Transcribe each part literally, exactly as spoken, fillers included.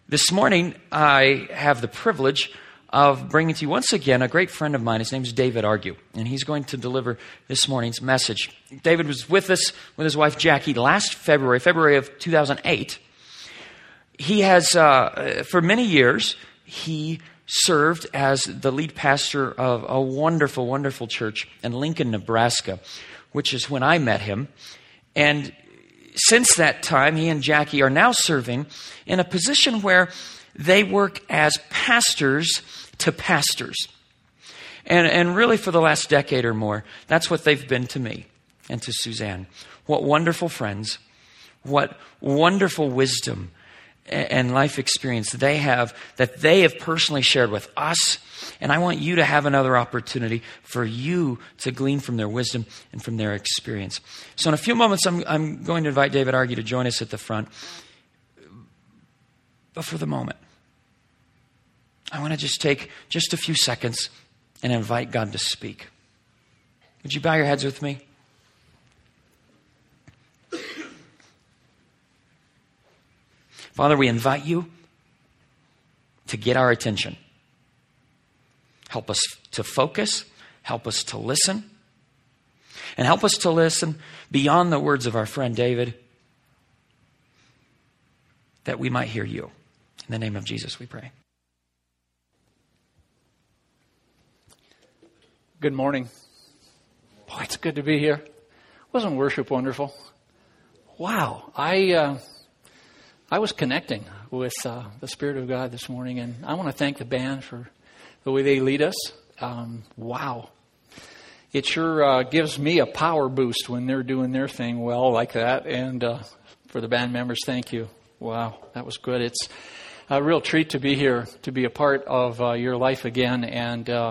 This morning, I have the privilege of bringing to you once again a great friend of mine. His name is David Argue, and he's going to deliver this morning's message. David was with us with his wife Jackie last February, February of two thousand eight. He has, uh, for many years, he served as the lead pastor of a wonderful, wonderful church in Lincoln, Nebraska, which is when I met him. And since that time, he and Jackie are now serving in a position where they work as pastors to pastors. And, and really for the last decade or more, that's what they've been to me and to Suzanne. What wonderful friends, what wonderful wisdom and life experience they have that they have personally shared with us. And I want you to have another opportunity for you to glean from their wisdom and from their experience. So in a few moments, I'm, I'm going to invite David Argue to join us at the front. But for the moment, I want to just take just a few seconds and invite God to speak. Would you bow your heads with me? Father, we invite you to get our attention. Help us to focus. Help us to listen. And help us to listen beyond the words of our friend David, that we might hear you. In the name of Jesus, we pray. Good morning. Boy, it's good to be here. Wasn't worship wonderful? Wow. I... Uh, I was connecting with uh, the Spirit of God this morning, and I want to thank the band for the way they lead us. Um, wow. It sure uh, gives me a power boost when they're doing their thing well like that. And uh, for the band members, thank you. Wow, that was good. It's a real treat to be here, to be a part of uh, your life again. And uh,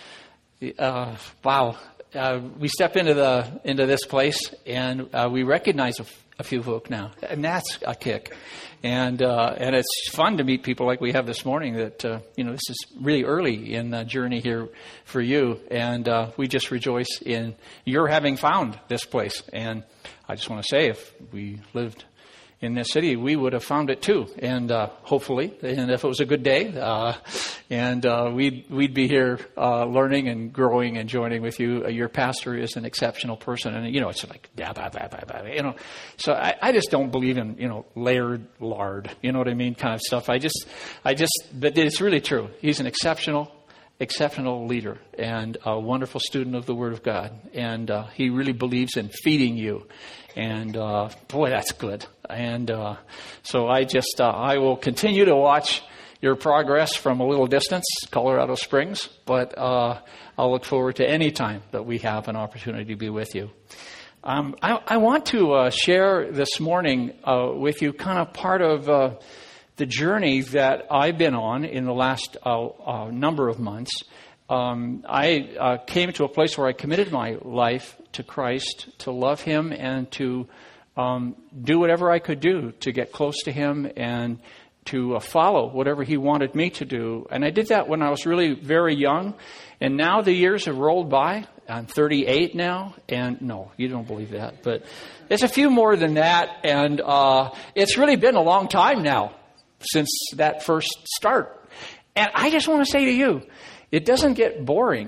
uh, wow, uh, we step into the into this place, and uh, we recognize a a few folk now, and that's a kick. And uh, and it's fun to meet people like we have this morning that, uh, you know, this is really early in the journey here for you. And uh, we just rejoice in your having found this place. And I just want to say, if we lived in this city, we would have found it too. And uh, hopefully, and if it was a good day, uh, and uh, we'd we'd be here uh, learning and growing and joining with you. Uh, your pastor is an exceptional person, and you know it's like blah, blah, blah, blah, blah, you know. So I, I just don't believe in you know layered lard, you know what I mean, kind of stuff. I just I just but it's really true. He's an exceptional. exceptional leader and a wonderful student of the Word of God. And uh, he really believes in feeding you. And uh, boy, that's good. And uh, so I just, uh, I will continue to watch your progress from a little distance, Colorado Springs. But uh, I'll look forward to any time that we have an opportunity to be with you. Um, I, I want to uh, share this morning uh, with you kind of part of uh, the journey that I've been on in the last uh, uh, number of months. Um, I uh, came to a place where I committed my life to Christ, to love Him, and to um, do whatever I could do to get close to Him and to uh, follow whatever He wanted me to do. And I did that when I was really very young. And now the years have rolled by. I'm thirty-eight now. And no, you don't believe that. But it's a few more than that. And uh, it's really been a long time now since that first start. And I just want to say to you, it doesn't get boring.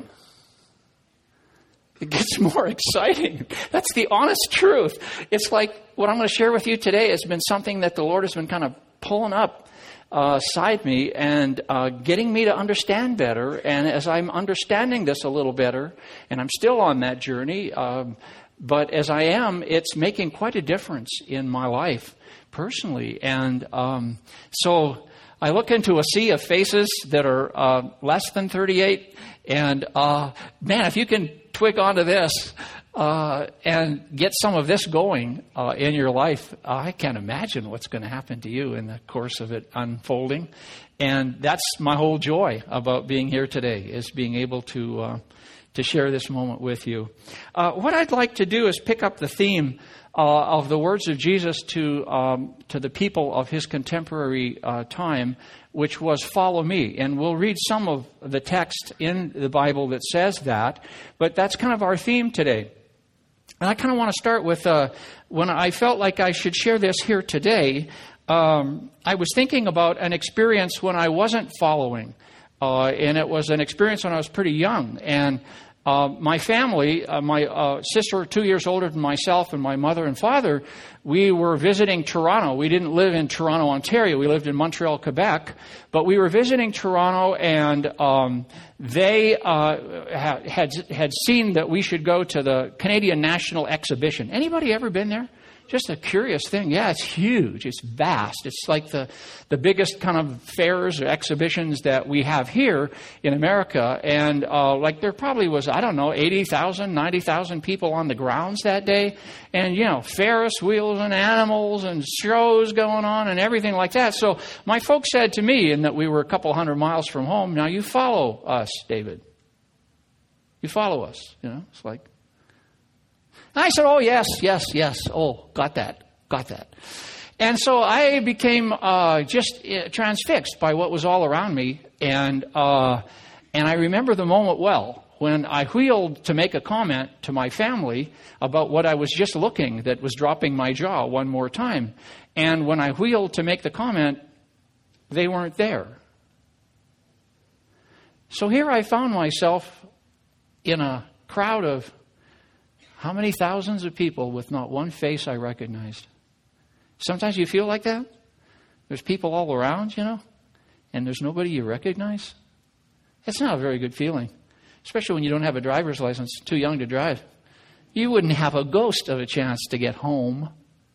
It gets more exciting. That's the honest truth. It's like what I'm going to share with you today has been something that the Lord has been kind of pulling up uh, side me and uh, getting me to understand better. And as I'm understanding this a little better, and I'm still on that journey, um, but as I am, it's making quite a difference in my life personally. And um, so I look into a sea of faces that are uh, less than thirty-eight. And uh, man, if you can twig onto this uh, and get some of this going uh, in your life, uh, I can't imagine what's going to happen to you in the course of it unfolding. And that's my whole joy about being here today, is being able to uh, to share this moment with you. Uh, what I'd like to do is pick up the theme Uh, of the words of Jesus to um, to the people of his contemporary uh, time, which was "Follow me." And we'll read some of the text in the Bible that says that, but that's kind of our theme today. And I kind of want to start with uh, when I felt like I should share this here today. um, I was thinking about an experience when I wasn't following. Uh, and it was an experience when I was pretty young. And uh, my family, uh, my uh, sister, two years older than myself, and my mother and father, we were visiting Toronto. We didn't live in Toronto, Ontario. We lived in Montreal, Quebec. But we were visiting Toronto, and um, they uh, had had seen that we should go to the Canadian National Exhibition. Anybody ever been there? Just a curious thing. Yeah, it's huge. It's vast. It's like the, the biggest kind of fairs or exhibitions that we have here in America. And uh, like there probably was, I don't know, eighty thousand, ninety thousand people on the grounds that day. And, you know, Ferris wheels and animals and shows going on and everything like that. So my folks said to me, and that we were a couple hundred miles from home, now you follow us, David. You follow us. You know, it's like... I said, oh, yes, yes, yes. Oh, got that, got that. And so I became uh, just uh, transfixed by what was all around me. And uh, and I remember the moment well when I wheeled to make a comment to my family about what I was just looking that was dropping my jaw one more time. And when I wheeled to make the comment, they weren't there. So here I found myself in a crowd of how many thousands of people with not one face I recognized? Sometimes you feel like that. There's people all around, you know, and there's nobody you recognize. That's not a very good feeling, especially when you don't have a driver's license, too young to drive. You wouldn't have a ghost of a chance to get home.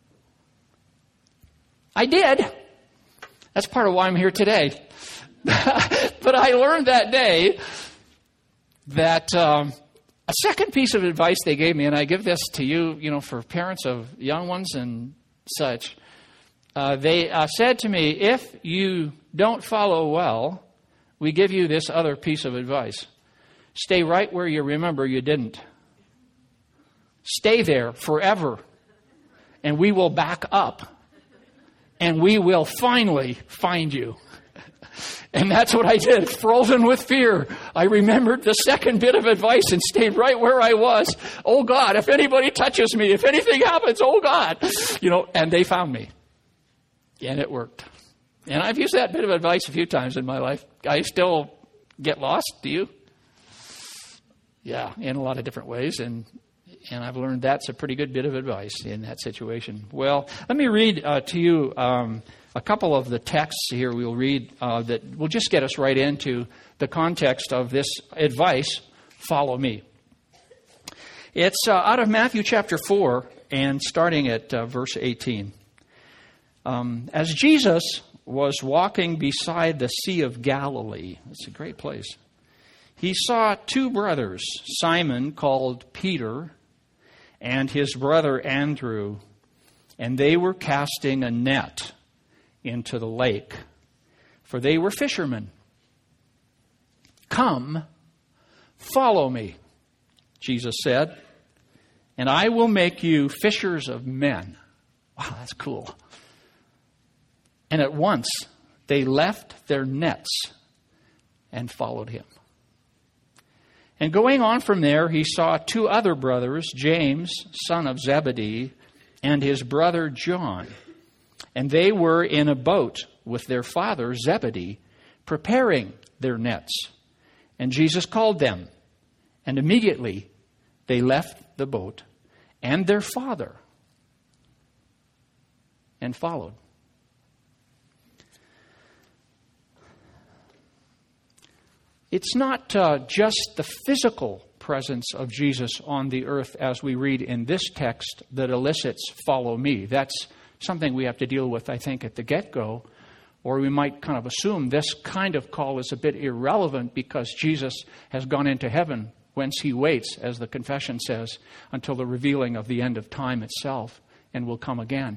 I did. That's part of why I'm here today. But I learned that day that... Um, A second piece of advice they gave me, and I give this to you, you know, for parents of young ones and such. Uh, they uh, said to me, if you don't follow well, we give you this other piece of advice. Stay right where you remember you didn't. Stay there forever, and we will back up, and we will finally find you. And that's what I did, frozen with fear. I remembered the second bit of advice and stayed right where I was. Oh, God, if anybody touches me, if anything happens, oh, God. You know, and they found me. And it worked. And I've used that bit of advice a few times in my life. I still get lost, do you? Yeah, in a lot of different ways. And and I've learned that's a pretty good bit of advice in that situation. Well, let me read uh, to you... Um, A couple of the texts here we'll read uh, that will just get us right into the context of this advice, follow me. It's uh, out of Matthew chapter four and starting at uh, verse eighteen. Um, As Jesus was walking beside the Sea of Galilee, it's a great place, he saw two brothers, Simon called Peter and his brother Andrew, and they were casting a net into the lake, for they were fishermen. Come, follow me, Jesus said, and I will make you fishers of men. Wow, that's cool. And at once they left their nets and followed him. And going on from there, he saw two other brothers, James, son of Zebedee, and his brother John. And they were in a boat with their father, Zebedee, preparing their nets. And Jesus called them. And immediately they left the boat and their father and followed. It's not uh, just the physical presence of Jesus on the earth as we read in this text that elicits follow me. That's something we have to deal with, I think, at the get-go, or we might kind of assume this kind of call is a bit irrelevant because Jesus has gone into heaven, whence he waits, as the confession says, until the revealing of the end of time itself, and will come again.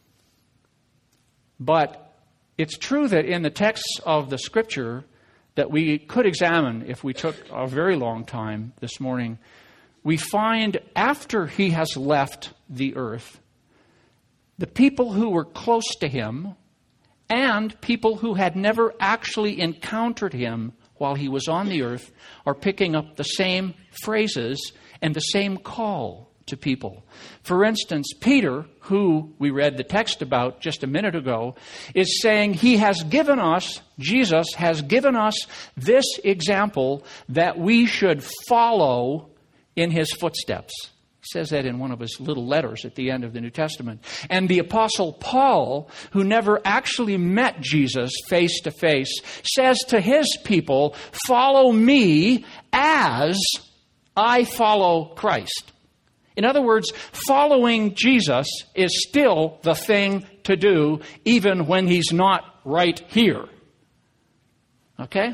But it's true that in the texts of the Scripture that we could examine if we took a very long time this morning, we find after he has left the earth, the people who were close to him and people who had never actually encountered him while he was on the earth are picking up the same phrases and the same call to people. For instance, Peter, who we read the text about just a minute ago, is saying he has given us, Jesus has given us this example that we should follow in his footsteps. He says that in one of his little letters at the end of the New Testament. And the Apostle Paul, who never actually met Jesus face to face, says to his people, follow me as I follow Christ. In other words, following Jesus is still the thing to do, even when he's not right here. Okay?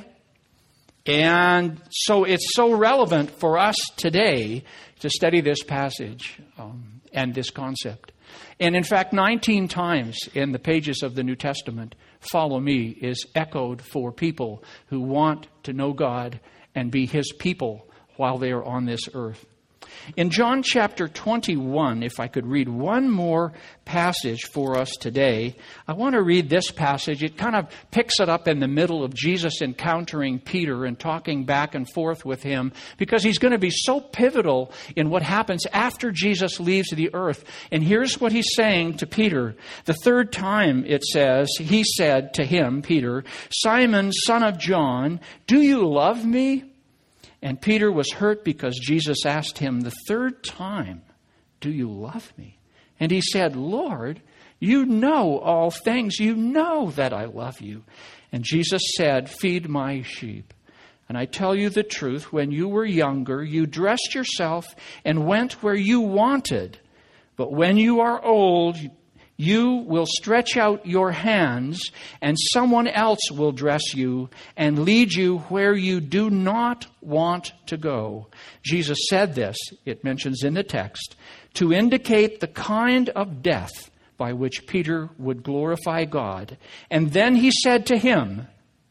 And so it's so relevant for us today to study this passage um, and this concept. And in fact, nineteen times in the pages of the New Testament, follow me is echoed for people who want to know God and be his people while they are on this earth. In John chapter twenty-one, if I could read one more passage for us today, I want to read this passage. It kind of picks it up in the middle of Jesus encountering Peter and talking back and forth with him, because he's going to be so pivotal in what happens after Jesus leaves the earth. And here's what he's saying to Peter. The third time, it says, he said to him, Peter, Simon, son of John, do you love me? And Peter was hurt because Jesus asked him the third time, do you love me? And he said, Lord, you know all things. You know that I love you. And Jesus said, feed my sheep. And I tell you the truth, when you were younger, you dressed yourself and went where you wanted. But when you are old, you will stretch out your hands, and someone else will dress you and lead you where you do not want to go. Jesus said this, it mentions in the text, to indicate the kind of death by which Peter would glorify God. And then he said to him,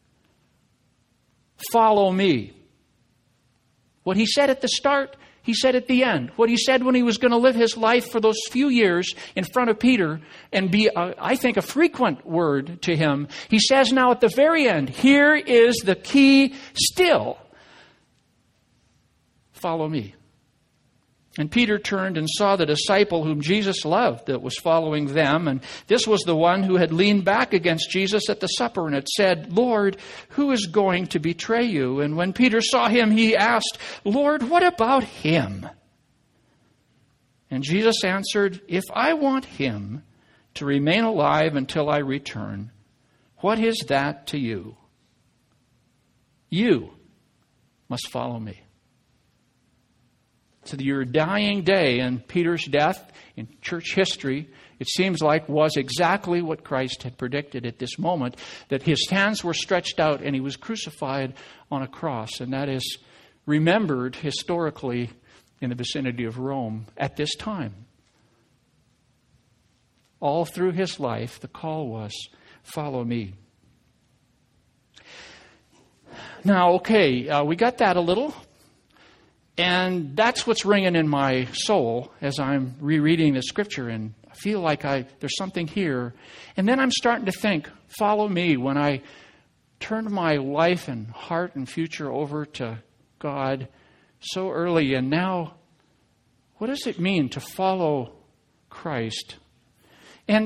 follow me. What he said at the start, he said at the end. What he said when he was going to live his life for those few years in front of Peter and be, uh, I think, a frequent word to him, he says now at the very end, here is the key still. Follow me. And Peter turned and saw the disciple whom Jesus loved that was following them. And this was the one who had leaned back against Jesus at the supper and had said, Lord, who is going to betray you? And when Peter saw him, he asked, Lord, what about him? And Jesus answered, if I want him to remain alive until I return, what is that to you? You must follow me. To your dying day, and Peter's death in church history, it seems like was exactly what Christ had predicted at this moment, that his hands were stretched out and he was crucified on a cross. And that is remembered historically in the vicinity of Rome at this time. All through his life, the call was, follow me. Now, okay, uh, we got that a little. And that's what's ringing in my soul as I'm rereading the scripture, and I feel like I there's something here. And then I'm starting to think, follow me, when I turned my life and heart and future over to God so early. And now, what does it mean to follow Christ? And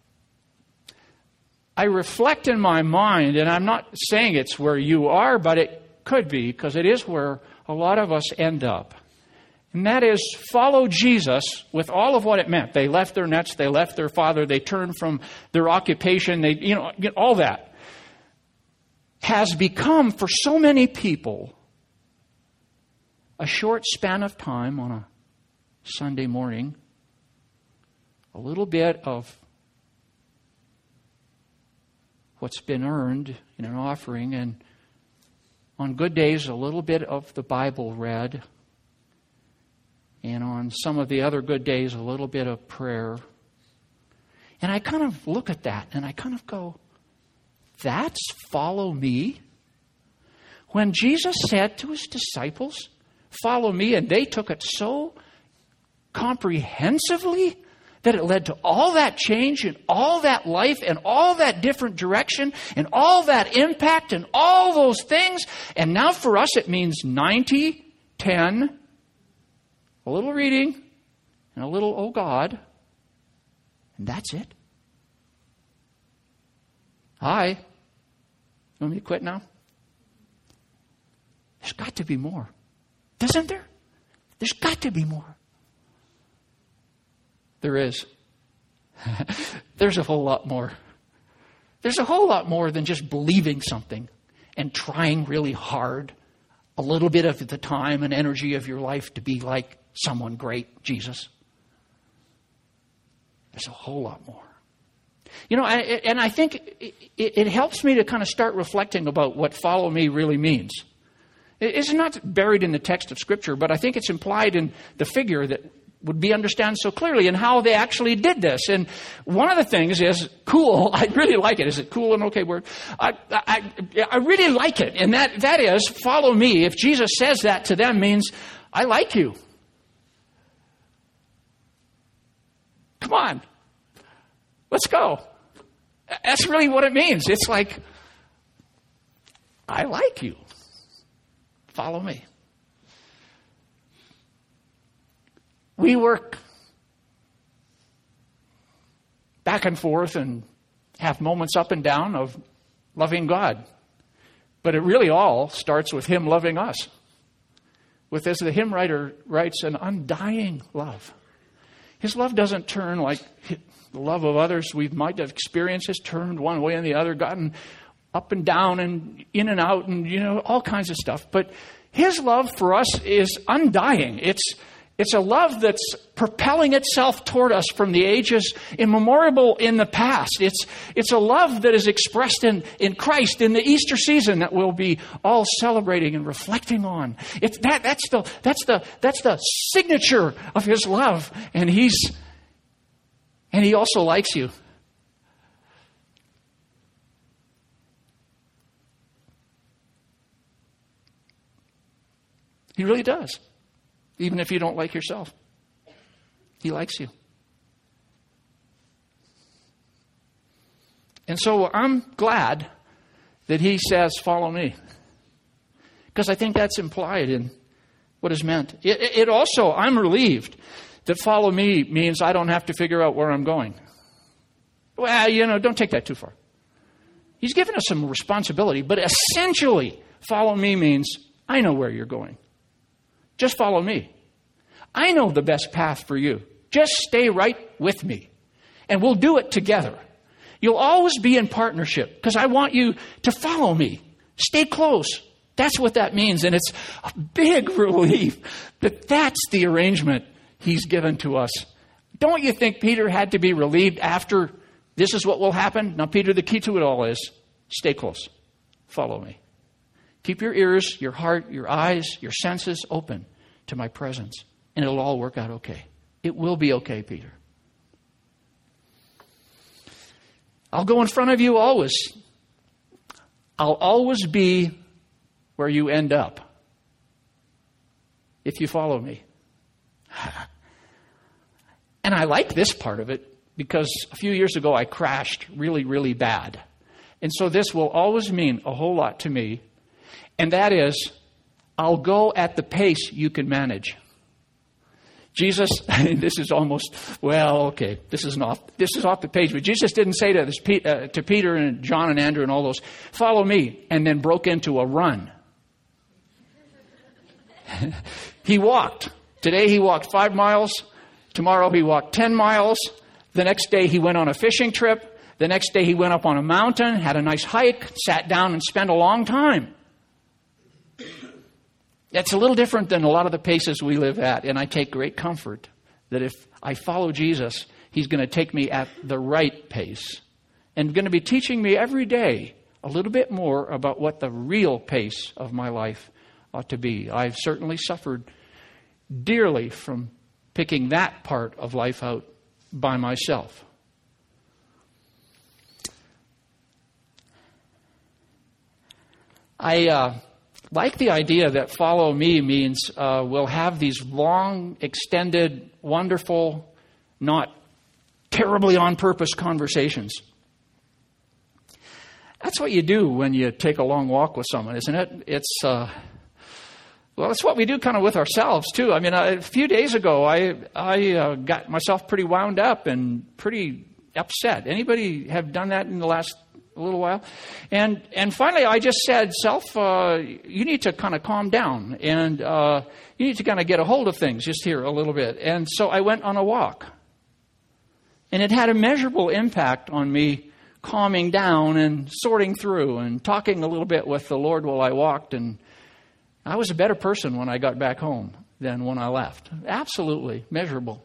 I reflect in my mind, and I'm not saying it's where you are, but it could be, because it is where a lot of us end up. And that is, follow Jesus with all of what it meant. They left their nets, they left their father, they turned from their occupation, they, you know, all that has become for so many people a short span of time on a Sunday morning, a little bit of what's been earned in an offering, and on good days, a little bit of the Bible read. And on some of the other good days, a little bit of prayer. And I kind of look at that and I kind of go, that's follow me? When Jesus said to his disciples, follow me, and they took it so comprehensively that it led to all that change and all that life and all that different direction and all that impact and all those things. And now for us it means ninety, ten, a little reading, and a little, oh God, and that's it. Hi. You want me to quit now? There's got to be more. Doesn't there? There's got to be more. There is. There's a whole lot more. There's a whole lot more than just believing something and trying really hard a little bit of the time and energy of your life to be like someone great, Jesus. There's a whole lot more. You know, and I think it helps me to kind of start reflecting about what follow me really means. It's not buried in the text of Scripture, but I think it's implied in the figure that would be understood so clearly and how they actually did this. And one of the things is cool. I really like it. Is it cool an okay word? I, I, I really like it. And that, that is, follow me. If Jesus says that to them means, I like you. Come on. Let's go. That's really what it means. It's like, I like you. Follow me. We work back and forth and have moments up and down of loving God. But it really all starts with Him loving us. With, as the hymn writer writes, an undying love. His love doesn't turn like the love of others we might have experienced has turned one way and the other, gotten up and down and in and out and, you know, all kinds of stuff. But His love for us is undying. It's It's a love that's propelling itself toward us from the ages immemorial in the past. It's it's a love that is expressed in, in Christ in the Easter season that we'll be all celebrating and reflecting on. It's that that's the that's the that's the signature of His love. And He's and He also likes you. He really does. Even if you don't like yourself. He likes you. And so I'm glad that He says, follow me. Because I think that's implied in what is meant. It, it also, I'm relieved that follow me means I don't have to figure out where I'm going. Well, you know, don't take that too far. He's given us some responsibility, but essentially, follow me means I know where you're going. Just follow me. I know the best path for you. Just stay right with me. And we'll do it together. You'll always be in partnership because I want you to follow me. Stay close. That's what that means. And it's a big relief that that's the arrangement He's given to us. Don't you think Peter had to be relieved after this is what will happen? Now, Peter, the key to it all is stay close. Follow me. Keep your ears, your heart, your eyes, your senses open to my presence. And it'll all work out okay. It will be okay, Peter. I'll go in front of you always. I'll always be where you end up if you follow me. And I like this part of it because a few years ago I crashed really, really bad. And so this will always mean a whole lot to me. And that is, I'll go at the pace you can manage. Jesus, this is almost, well, okay, this is off, this is off the page. But Jesus didn't say to, this, uh, to Peter and John and Andrew and all those, follow me, and then broke into a run. He walked. Today he walked five miles. Tomorrow he walked ten miles. The next day he went on a fishing trip. The next day he went up on a mountain, had a nice hike, sat down and spent a long time. It's a little different than a lot of the paces we live at, and I take great comfort that if I follow Jesus, He's going to take me at the right pace and going to be teaching me every day a little bit more about what the real pace of my life ought to be. I've certainly suffered dearly from picking that part of life out by myself. I uh, like the idea that follow me means uh, we'll have these long, extended, wonderful, not terribly on purpose conversations. That's what you do when you take a long walk with someone, isn't it? It's uh, Well, that's what we do kind of with ourselves, too. I mean, a few days ago, I I uh, got myself pretty wound up and pretty upset. Anybody have done that in the last little while? And and finally, I just said, self, uh, you need to kind of calm down. And uh, you need to kind of get a hold of things just here a little bit. And so I went on a walk. And it had a measurable impact on me calming down and sorting through and talking a little bit with the Lord while I walked. And I was a better person when I got back home than when I left. Absolutely measurable.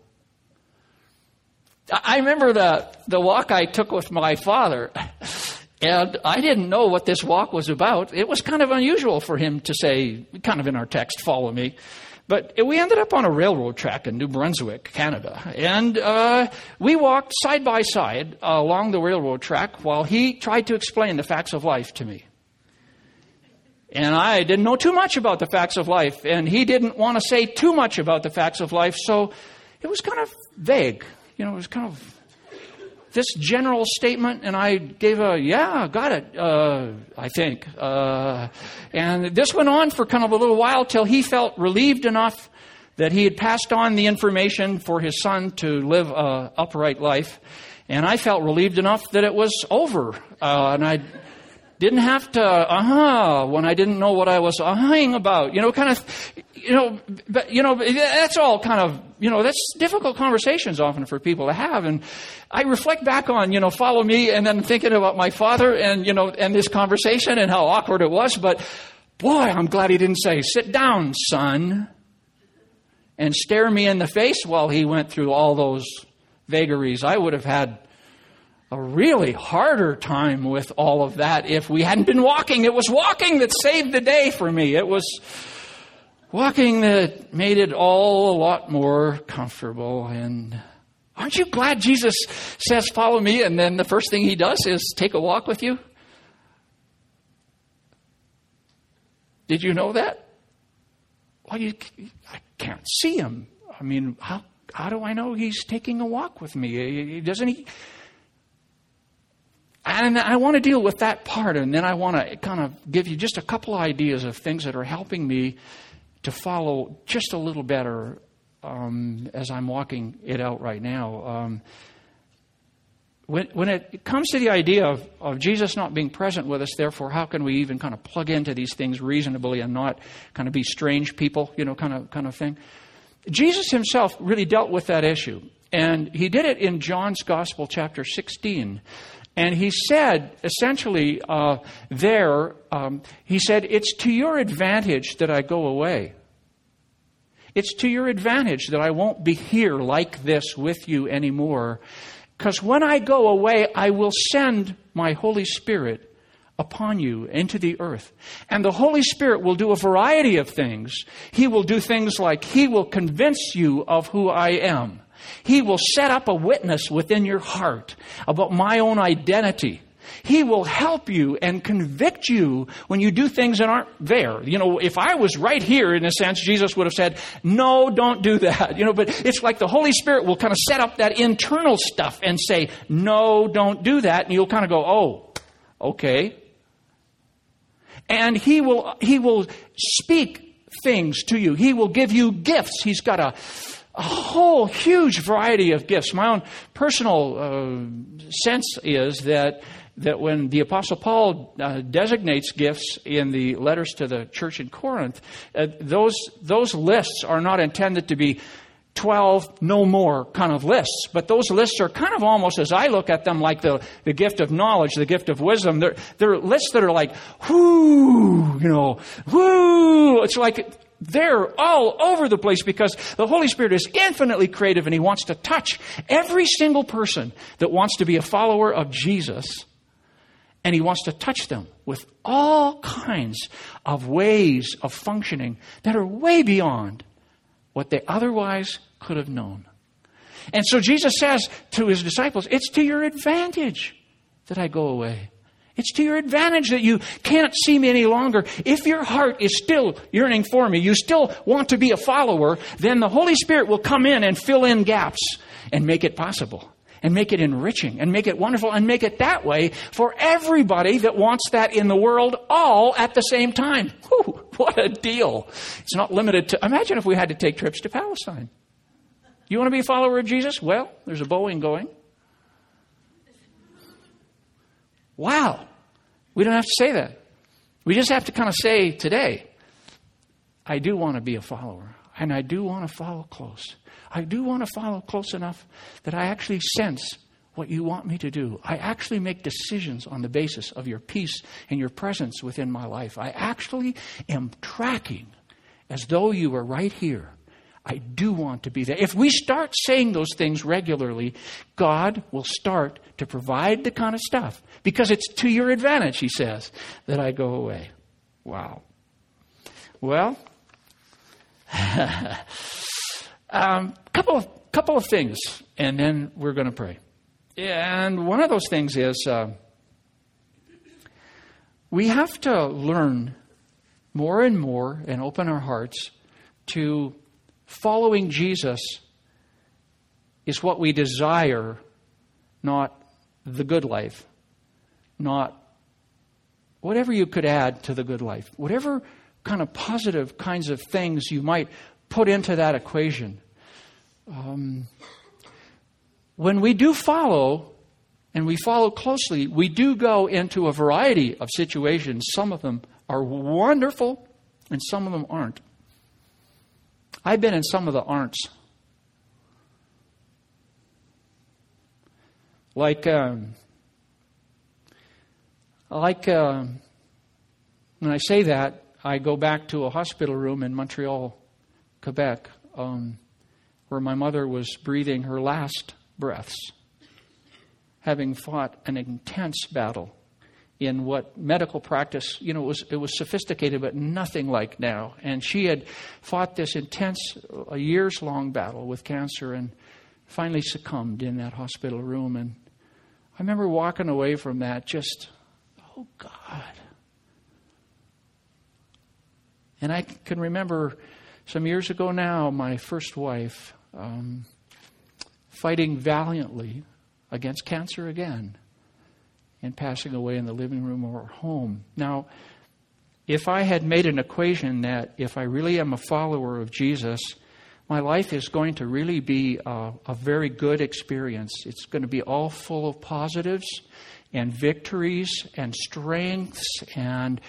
I remember the, the walk I took with my father, and I didn't know what this walk was about. It was kind of unusual for him to say, kind of in our text, follow me. But we ended up on a railroad track in New Brunswick, Canada. And uh, we walked side by side uh, along the railroad track while he tried to explain the facts of life to me. And I didn't know too much about the facts of life, and he didn't want to say too much about the facts of life, so it was kind of vague. You know, it was kind of this general statement, and I gave a, yeah, got it, uh, I think. Uh, and this went on for kind of a little while till he felt relieved enough that he had passed on the information for his son to live an upright life. And I felt relieved enough that it was over, uh, and I didn't have to, uh-huh, when I didn't know what I was uh-huh-ing about. You know, kind of, you know, but, you know, that's all kind of, you know, that's difficult conversations often for people to have. And I reflect back on, you know, follow me, and then thinking about my father and, you know, and this conversation and how awkward it was. But, boy, I'm glad he didn't say, sit down, son, and stare me in the face while he went through all those vagaries. I would have had a really harder time with all of that if we hadn't been walking. It was walking that saved the day for me. It was walking that made it all a lot more comfortable. And aren't you glad Jesus says, follow me, and then the first thing he does is take a walk with you? Did you know that? Well, you, I can't see him. I mean, how how do I know he's taking a walk with me? Doesn't he? And I want to deal with that part, and then I want to kind of give you just a couple of ideas of things that are helping me to follow just a little better um, as I'm walking it out right now. Um, when, when it comes to the idea of, of Jesus not being present with us, therefore, how can we even kind of plug into these things reasonably and not kind of be strange people, you know, kind of kind of thing? Jesus himself really dealt with that issue, and he did it in John's Gospel, chapter sixteen. And he said, essentially, uh, there, um, he said, it's to your advantage that I go away. It's to your advantage that I won't be here like this with you anymore. Because when I go away, I will send my Holy Spirit upon you into the earth. And the Holy Spirit will do a variety of things. He will do things like he will convince you of who I am. He will set up a witness within your heart about my own identity. He will help you and convict you when you do things that aren't there. You know, if I was right here, in a sense, Jesus would have said, no, don't do that. You know, but it's like the Holy Spirit will kind of set up that internal stuff and say, no, don't do that. And you'll kind of go, oh, okay. And he will, he will speak things to you. He will give you gifts. He's got a A whole huge variety of gifts. My own personal uh, sense is that that when the Apostle Paul uh, designates gifts in the letters to the church in Corinth, uh, those those lists are not intended to be twelve, no more kind of lists. But those lists are kind of almost, as I look at them, like the, the gift of knowledge, the gift of wisdom. They're, they're lists that are like, whoo, you know, whoo. It's like they're all over the place because the Holy Spirit is infinitely creative and he wants to touch every single person that wants to be a follower of Jesus. And he wants to touch them with all kinds of ways of functioning that are way beyond what they otherwise could have known. And so Jesus says to his disciples, it's to your advantage that I go away. It's to your advantage that you can't see me any longer. If your heart is still yearning for me, you still want to be a follower, then the Holy Spirit will come in and fill in gaps and make it possible and make it enriching and make it wonderful and make it that way for everybody that wants that in the world all at the same time. Whew, What a deal. It's not limited to, imagine if we had to take trips to Palestine. You want to be a follower of Jesus? Well, there's a Boeing going. Wow. We don't have to say that. We just have to kind of say today, I do want to be a follower. And I do want to follow close. I do want to follow close enough that I actually sense what you want me to do. I actually make decisions on the basis of your peace and your presence within my life. I actually am tracking as though you were right here. I do want to be there. If we start saying those things regularly, God will start to provide the kind of stuff, because it's to your advantage, he says, that I go away. Wow. Well, um, couple of couple of things, and then we're going to pray. And one of those things is uh, we have to learn more and more and open our hearts to following Jesus is what we desire, not the good life, not whatever you could add to the good life, whatever kind of positive kinds of things you might put into that equation. Um, when we do follow, and we follow closely, we do go into a variety of situations. Some of them are wonderful, and some of them aren't. I've been in some of the aren'ts. Like, um, like uh, when I say that, I go back to a hospital room in Montreal, Quebec, um, where my mother was breathing her last breaths, having fought an intense battle in what medical practice, you know, it was it was sophisticated, but nothing like now. And she had fought this intense, a years-long battle with cancer, and finally succumbed in that hospital room. And I remember walking away from that just, oh God. And I can remember some years ago now, my first wife um, fighting valiantly against cancer again, and passing away in the living room of our home. Now, if I had made an equation that if I really am a follower of Jesus, my life is going to really be a, a very good experience. It's going to be all full of positives and victories and strengths, and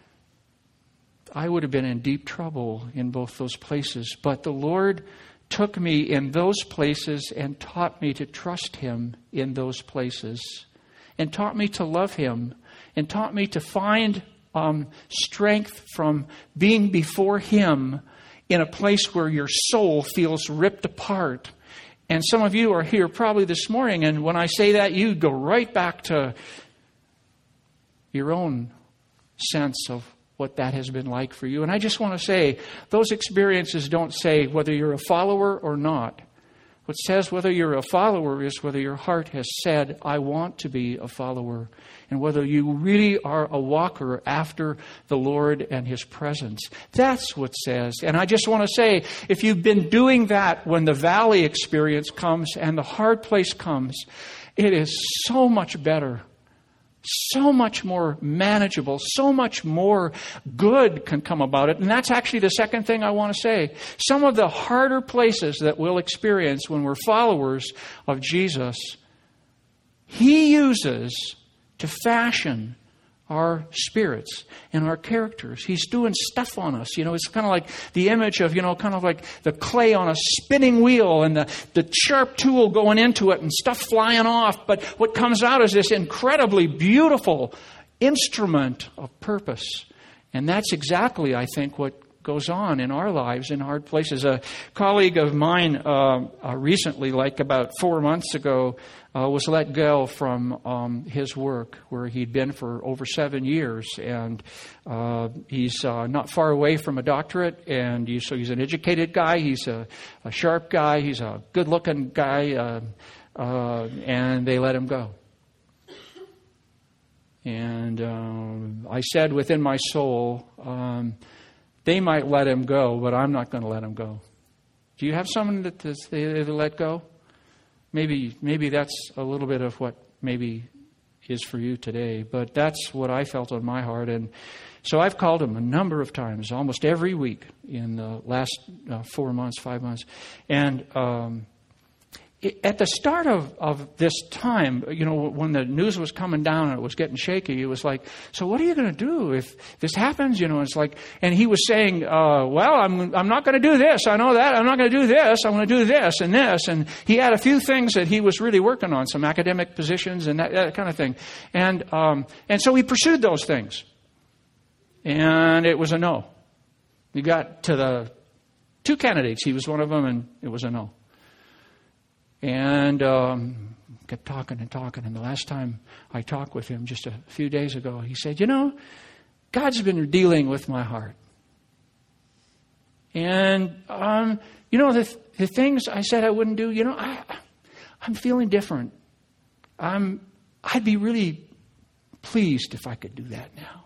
I would have been in deep trouble in both those places. But the Lord took me in those places and taught me to trust Him in those places, and taught me to love Him, and taught me to find um, strength from being before Him in a place where your soul feels ripped apart. And some of you are here probably this morning, and when I say that, you go right back to your own sense of what that has been like for you. And I just want to say, those experiences don't say whether you're a follower or not. What says whether you're a follower is whether your heart has said, I want to be a follower, and whether you really are a walker after the Lord and His presence. That's what says. And I just want to say, if you've been doing that when the valley experience comes and the hard place comes, it is so much better. So much more manageable, so much more good can come about it. And that's actually the second thing I want to say. Some of the harder places that we'll experience when we're followers of Jesus, He uses to fashion our spirits and our characters. He's doing stuff on us. You know, it's kind of like the image of, you know, kind of like the clay on a spinning wheel and the, the sharp tool going into it and stuff flying off. But what comes out is this incredibly beautiful instrument of purpose. And that's exactly, I think, what goes on in our lives in hard places. A colleague of mine uh, uh, recently, like about four months ago, uh, was let go from um, his work where he'd been for over seven years. And uh, he's uh, not far away from a doctorate. And he, so he's an educated guy. He's a, a sharp guy. He's a good-looking guy. Uh, uh, and they let him go. And um, I said within my soul, um, they might let him go, but I'm not going to let him go. Do you have someone that they let go? Maybe maybe that's a little bit of what maybe is for you today. But that's what I felt on my heart. And so I've called him a number of times, almost every week in the last uh, four months, five months. And um, it, at the start of, of this time, you know, when the news was coming down and it was getting shaky, it was like, so what are you going to do if this happens? You know, it's like, and he was saying, uh, well, I'm I'm not going to do this. I know that. I'm not going to do this. I'm going to do this and this. And he had a few things that he was really working on, some academic positions and that, that kind of thing. And um, and so he pursued those things. And it was a no. He got to the two candidates. He was one of them, and it was a no. And um, kept talking and talking. And the last time I talked with him, just a few days ago, he said, you know, God's been dealing with my heart. And, um, you know, the, the things I said I wouldn't do, you know, I, I'm feeling different. I'm, I'd be really pleased if I could do that now.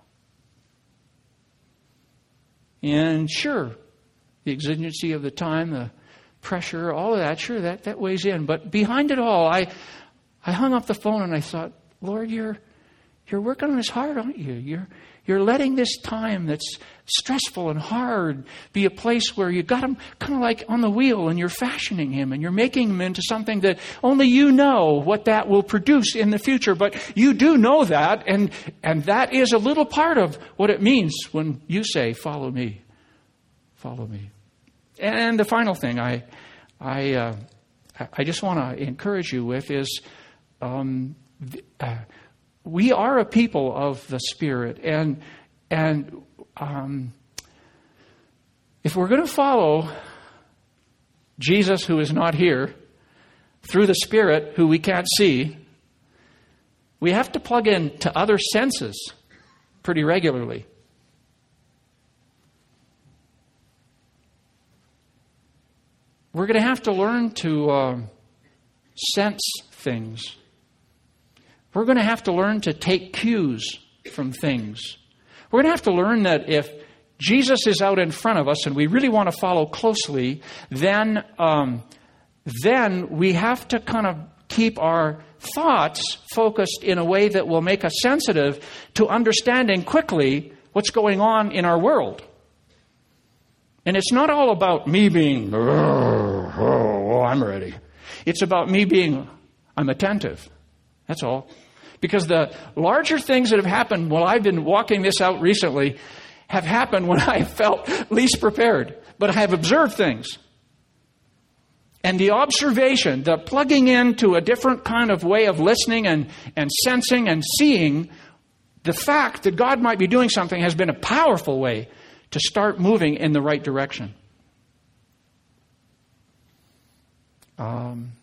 And sure, the exigency of the time, the pressure, all of that, sure, that, that weighs in. But behind it all, I I hung up the phone and I thought, Lord, you're you're working on his heart, aren't you? You're you're letting this time that's stressful and hard be a place where you got him kind of like on the wheel and you're fashioning him and you're making him into something that only you know what that will produce in the future. But you do know that, and and that is a little part of what it means when you say, follow me, follow me. And the final thing I I uh, I just want to encourage you with is um, uh, we are a people of the Spirit, and and um, if we're going to follow Jesus, who is not here, through the Spirit, who we can't see, we have to plug in to other senses pretty regularly. We're going to have to learn to uh, sense things. We're going to have to learn to take cues from things. We're going to have to learn that if Jesus is out in front of us and we really want to follow closely, then um, then we have to kind of keep our thoughts focused in a way that will make us sensitive to understanding quickly what's going on in our world. And it's not all about me being, oh, oh, I'm ready. It's about me being, I'm attentive. That's all. Because the larger things that have happened while I've been walking this out recently have happened when I felt least prepared. But I have observed things. And the observation, the plugging into a different kind of way of listening and, and sensing and seeing the fact that God might be doing something has been a powerful way to start moving in the right direction. Um,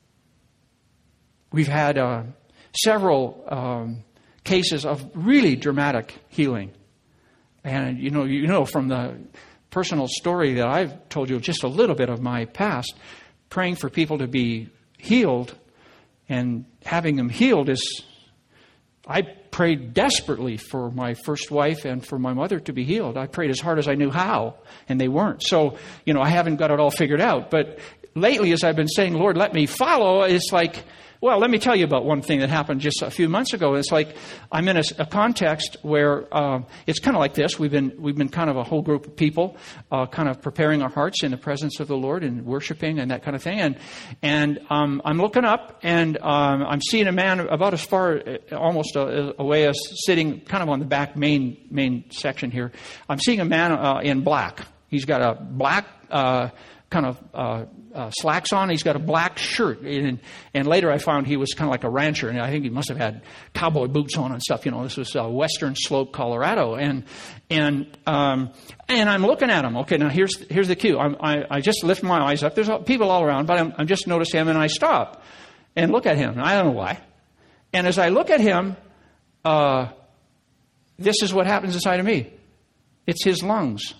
we've had uh, several um, cases of really dramatic healing. And you know, you know from the personal story that I've told you, just a little bit of my past, praying for people to be healed and having them healed is, I prayed desperately for my first wife and for my mother to be healed. I prayed as hard as I knew how, and they weren't. So, you know, I haven't got it all figured out. But lately, as I've been saying, Lord, let me follow, it's like, well, let me tell you about one thing that happened just a few months ago. It's like I'm in a, a context where uh, it's kind of like this. We've been we've been kind of a whole group of people, uh, kind of preparing our hearts in the presence of the Lord and worshiping and that kind of thing. And and um, I'm looking up and um, I'm seeing a man about as far almost a, away as sitting kind of on the back main main section here. I'm seeing a man uh, in black. He's got a black. Uh, kind of uh, uh, slacks on. He's got a black shirt. And, and later I found he was kind of like a rancher. And I think he must have had cowboy boots on and stuff. You know, this was uh, Western Slope, Colorado. And and um, and I'm looking at him. Okay, now here's here's the cue. I'm, I, I just lift my eyes up. There's people all around, but I'm, I'm just notice him and I stop and look at him. I don't know why. And as I look at him, uh, this is what happens inside of me. It's his lungs.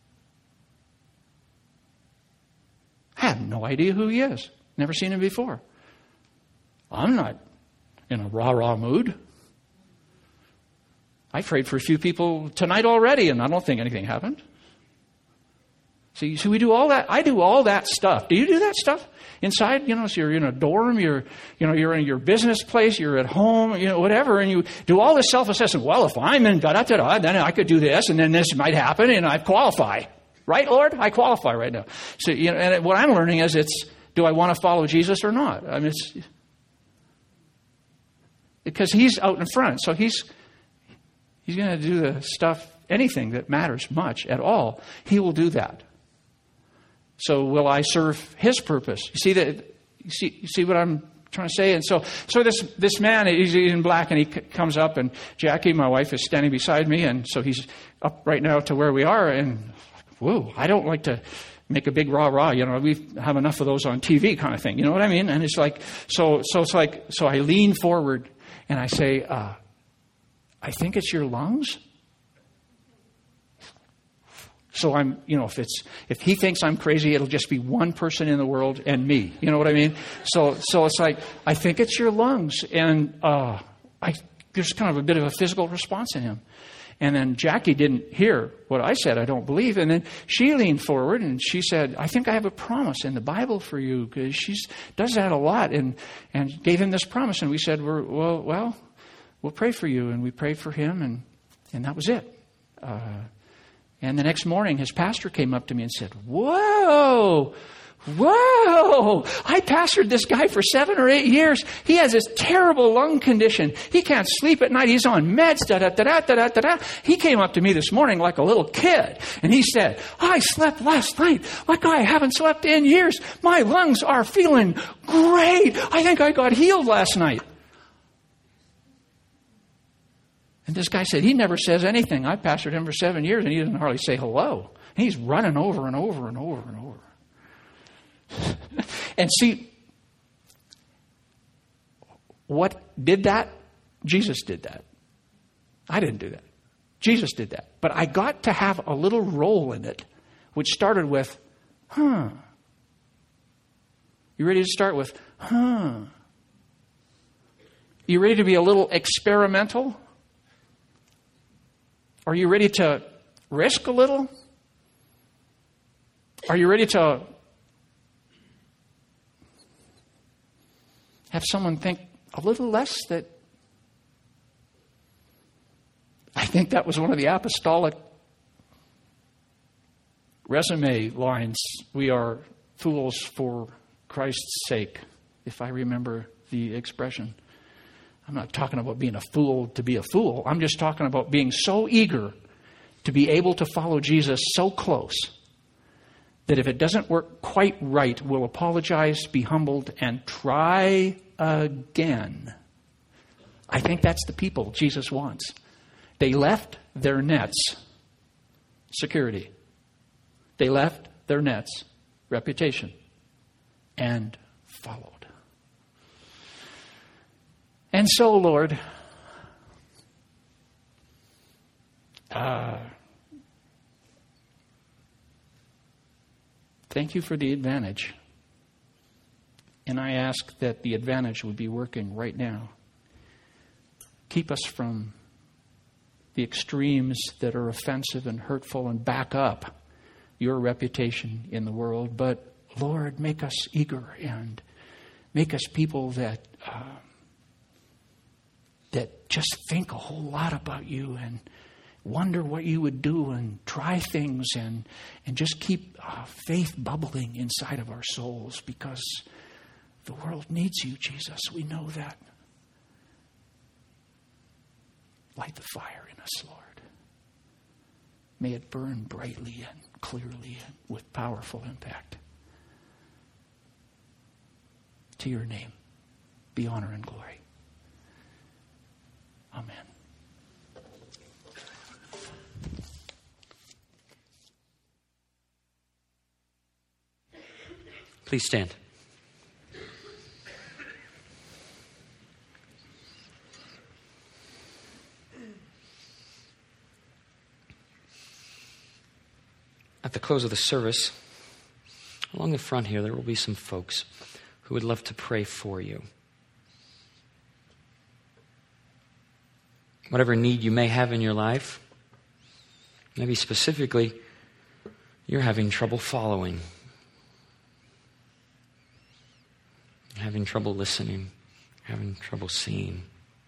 I have no idea who he is. Never seen him before. I'm not in a rah-rah mood. I prayed for a few people tonight already, and I don't think anything happened. So you see, we do all that. I do all that stuff. Do you do that stuff inside? You know, so you're in a dorm, you're, you know, you're in your business place, you're at home, you know, whatever, and you do all this self-assessment. Well, if I'm in da-da-da-da, then I could do this, and then this might happen, and I qualify. Right, Lord? I qualify right now. So, you know, and what I'm learning is it's, do I want to follow Jesus or not? I mean, it's, because he's out in front. So he's, he's going to do the stuff, anything that matters much at all, he will do that. So will I serve his purpose? You see that? You see, you see what I'm trying to say? And so, so this this man, he's in black, and he c- comes up, and Jackie, my wife, is standing beside me, and so he's up right now to where we are, and whoa, I don't like to make a big rah rah. You know, we have enough of those on T V, kind of thing. You know what I mean? And it's like, so so it's like, so I lean forward and I say, uh, I think it's your lungs. So I'm, you know, if it's, if he thinks I'm crazy, it'll just be one person in the world and me. You know what I mean? So, so it's like, I think it's your lungs. And, uh, I, there's kind of a bit of a physical response in him. And then Jackie didn't hear what I said, I don't believe. And then she leaned forward and she said, I think I have a promise in the Bible for you, because she does that a lot, and, and gave him this promise. And we said, We're, well, well, we'll pray for you. And we prayed for him, and, and that was it. Uh, And the next morning, his pastor came up to me and said, whoa, whoa, I pastored this guy for seven or eight years. He has this terrible lung condition. He can't sleep at night. He's on meds, da-da-da-da-da-da-da. He came up to me this morning like a little kid, and he said, I slept last night like I haven't slept in years. My lungs are feeling great. I think I got healed last night. And this guy said, he never says anything. I pastored him for seven years, and he doesn't hardly say hello. He's running over and over and over and over. And see, what did that? Jesus did that. I didn't do that. Jesus did that. But I got to have a little role in it, which started with, huh. You ready to start with, huh? You ready to be a little experimental? Are you ready to risk a little? Are you ready to have someone think a little less that... I think that was one of the apostolic resume lines. We are fools for Christ's sake, if I remember the expression. I'm not talking about being a fool to be a fool. I'm just talking about being so eager to be able to follow Jesus so close that if it doesn't work quite right, we'll apologize, be humbled, and try again. I think that's the people Jesus wants. They left their nets, security. They left their nets, reputation, and followed. And so, Lord, uh, thank you for the advantage. And I ask that the advantage would be working right now. Keep us from the extremes that are offensive and hurtful and back up your reputation in the world. But, Lord, make us eager and make us people that... Uh, that just think a whole lot about you and wonder what you would do and try things and and just keep uh, faith bubbling inside of our souls, because the world needs you, Jesus. We know that. Light the fire in us, Lord. May it burn brightly and clearly and with powerful impact. To your name be honor and glory. Amen. Please stand. At the close of the service, along the front here, there will be some folks who would love to pray for you. Whatever need you may have in your life, maybe specifically you're having trouble following, having trouble listening, having trouble seeing.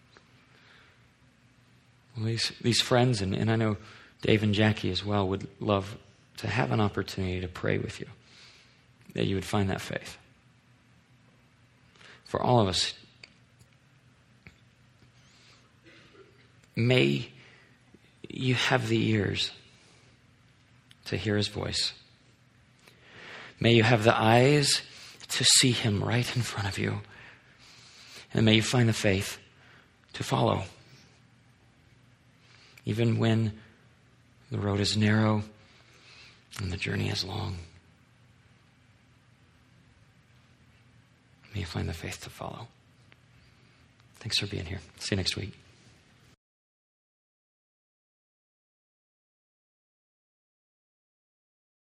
Well, these, these friends, and, and I know Dave and Jackie as well, would love to have an opportunity to pray with you, that you would find that faith. For all of us, may you have the ears to hear his voice. May you have the eyes to see him right in front of you. And may you find the faith to follow. Even when the road is narrow and the journey is long. May you find the faith to follow. Thanks for being here. See you next week.